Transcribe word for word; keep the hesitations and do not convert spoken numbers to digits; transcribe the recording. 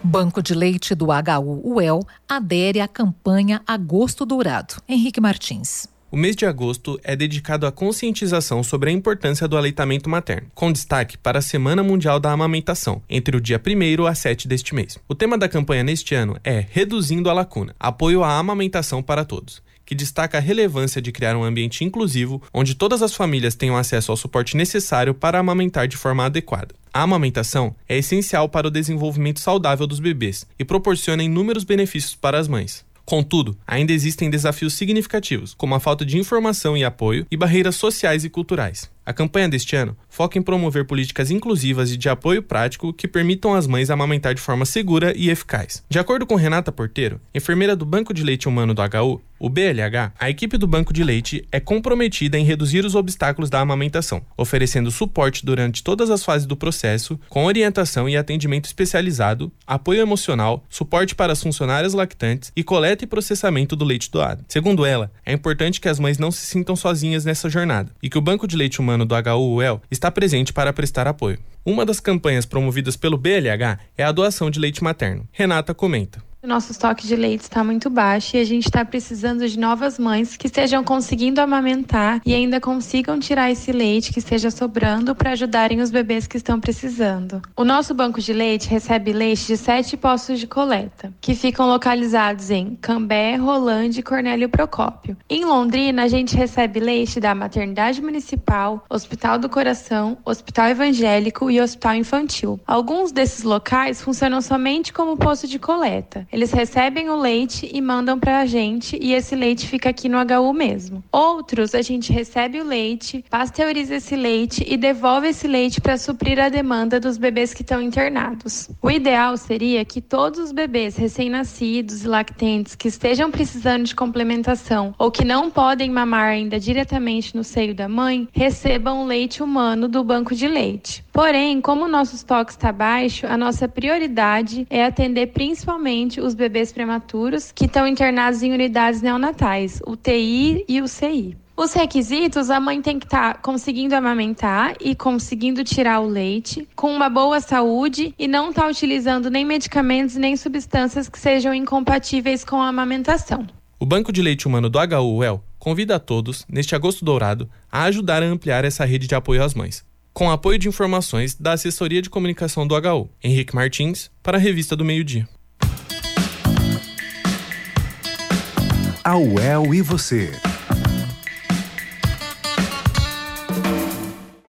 Banco de Leite do H U U E L adere à campanha Agosto Dourado. Henrique Martins. O mês de agosto é dedicado à conscientização sobre a importância do aleitamento materno, com destaque para a Semana Mundial da Amamentação, entre o dia primeiro a sete deste mês. O tema da campanha neste ano é Reduzindo a Lacuna, apoio à amamentação para todos, que destaca a relevância de criar um ambiente inclusivo, onde todas as famílias tenham acesso ao suporte necessário para amamentar de forma adequada. A amamentação é essencial para o desenvolvimento saudável dos bebês e proporciona inúmeros benefícios para as mães. Contudo, ainda existem desafios significativos, como a falta de informação e apoio e barreiras sociais e culturais. A campanha deste ano foca em promover políticas inclusivas e de apoio prático que permitam às mães amamentar de forma segura e eficaz. De acordo com Renata Porteiro, enfermeira do Banco de Leite Humano do H U, o B L H, a equipe do Banco de Leite é comprometida em reduzir os obstáculos da amamentação, oferecendo suporte durante todas as fases do processo, com orientação e atendimento especializado, apoio emocional, suporte para as funcionárias lactantes e coleta e processamento do leite doado. Segundo ela, é importante que as mães não se sintam sozinhas nessa jornada e que o Banco de Leite Humano do H U U E L está presente para prestar apoio. Uma das campanhas promovidas pelo B L H é a doação de leite materno. Renata comenta. O nosso estoque de leite está muito baixo e a gente está precisando de novas mães que estejam conseguindo amamentar e ainda consigam tirar esse leite que esteja sobrando para ajudarem os bebês que estão precisando. O nosso banco de leite recebe leite de sete postos de coleta, que ficam localizados em Cambé, Rolândia e Cornélio Procópio. Em Londrina, a gente recebe leite da Maternidade Municipal, Hospital do Coração, Hospital Evangélico e Hospital Infantil. Alguns desses locais funcionam somente como posto de coleta. Eles recebem o leite e mandam para a gente e esse leite fica aqui no H U mesmo. Outros, a gente recebe o leite, pasteuriza esse leite e devolve esse leite para suprir a demanda dos bebês que estão internados. O ideal seria que todos os bebês recém-nascidos e lactentes que estejam precisando de complementação ou que não podem mamar ainda diretamente no seio da mãe, recebam o leite humano do banco de leite. Porém, como o nosso estoque está baixo, a nossa prioridade é atender principalmente os bebês prematuros que estão internados em unidades neonatais, U T I e U C I. Os requisitos, a mãe tem que estar tá conseguindo amamentar e conseguindo tirar o leite, com uma boa saúde e não estar tá utilizando nem medicamentos nem substâncias que sejam incompatíveis com a amamentação. O Banco de Leite Humano do H U U E L convida a todos, neste Agosto Dourado, a ajudar a ampliar essa rede de apoio às mães, com apoio de informações da Assessoria de Comunicação do H U. Henrique Martins, para a Revista do Meio-Dia. A U E L e você.